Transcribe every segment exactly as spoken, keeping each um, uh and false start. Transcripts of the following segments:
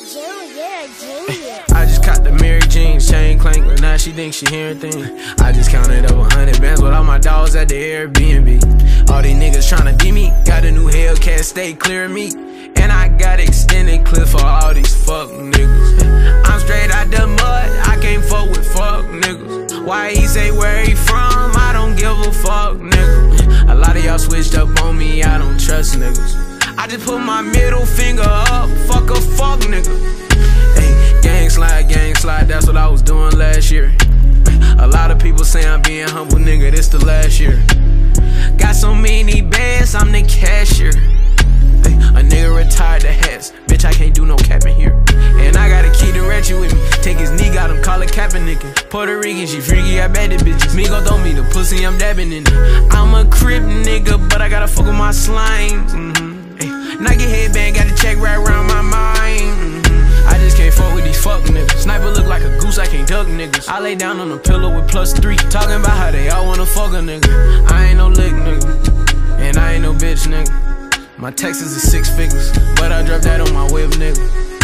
June, you're a genius. I just caught the Mary Jeans, chain clank, but now she thinks she hearing things. I just counted over hundred bands with all my dogs at the Airbnb. All these niggas tryna beat me, got a new Hellcat, stay clear of me. And I got extended clip for all these fuck niggas. I'm straight out the mud, I can't fuck with fuck niggas. Why he say where he from, I don't give a fuck, nigga. A lot of y'all switched up on me, I don't trust niggas. I just put my middle finger up, fuck a fuck nigga. Hey, gang slide, gang slide, that's what I was doing last year. A lot of people say I'm being humble, nigga, this the last year. Got so many bands, I'm the cashier. Hey, a nigga retired the hats, bitch, I can't do no capping here. And I got a key to ratchet with me, take his knee, got him, call it capping nigga. Puerto Rican, she freaky, I bet it bitches. Me gon' throw me the pussy, I'm dabbing in it. I'm a crip nigga, but I gotta fuck with my slime. Mm-hmm. Nike headband, got a check right around my mind. Mm-hmm. I just can't fuck with these fuck niggas. Sniper look like a goose, I can't duck niggas. I lay down on a pillow with plus three, talking about how they all wanna fuck a nigga. I ain't no lick nigga, and I ain't no bitch nigga. My Texas is six figures, but I dropped that on my whip nigga.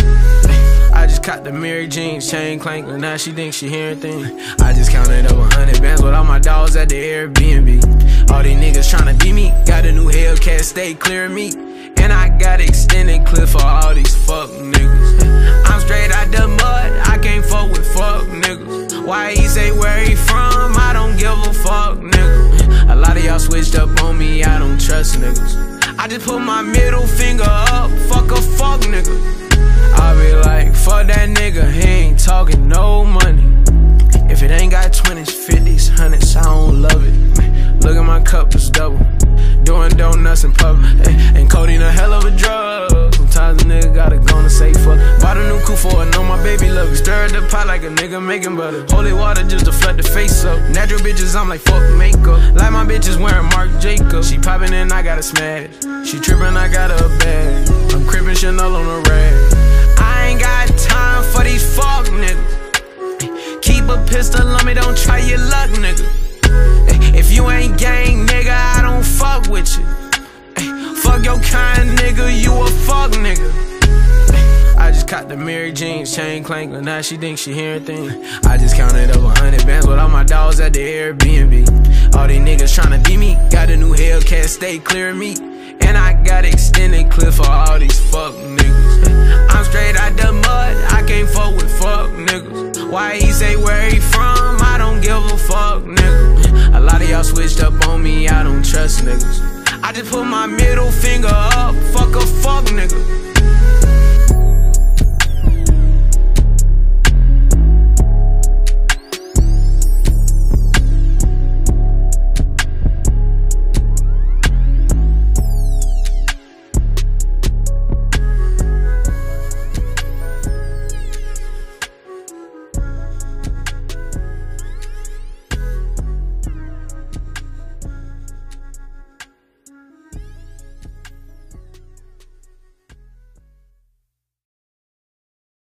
I just caught the Mary Jeans, chain clank, but now she thinks she hearing things. I just counted over hundred bands with all my dogs at the Airbnb. All these niggas tryna beat me, got a new Hellcat, stay clear of me. And I got extended clip for all these fuck niggas. I'm straight out the mud, I can't fuck with fuck niggas. Why he say where he from, I don't give a fuck nigga. A lot of y'all switched up on me, I don't trust niggas. I just put my middle finger up, fuck a fuck nigga. I be like, fuck that nigga, he ain't talking no money. If it ain't got twenties, fifties, hundreds, I don't love it. Look at my cup, it's double. Doing donuts in public, and codeine a hell of a drug. Sometimes a nigga gotta go and say fuck. Bought a new coupe for her, know my baby love it. Stir the pot like a nigga making butter. Holy water just to flood the face up. Natural bitches, I'm like fuck makeup. Like my bitches wearing Marc Jacobs. She poppin' and I gotta smash. She trippin', I got her bag. I'm crippin' Chanel on the rag. I ain't got time for these fuck niggas. Keep a pistol on me, don't try your luck, nigga. If you ain't gang, nigga, I don't fuck with you. Fuck your kind, nigga, you a fuck nigga. I just caught the Mary Jeans, chain clank, but now she thinks she hearing things. I just counted over hundred bands with all my dogs at the Airbnb. All these niggas tryna beat me, got a new Hellcat, stay clear of me. And I got extended clip for all these fuck niggas. I'm straight out the mud, I can't fuck with fuck niggas. Why he say where he from, I don't give a fuck nigga. A lot of y'all switched up on me, I don't trust niggas. I just put my middle finger up, fuck a fuck nigga.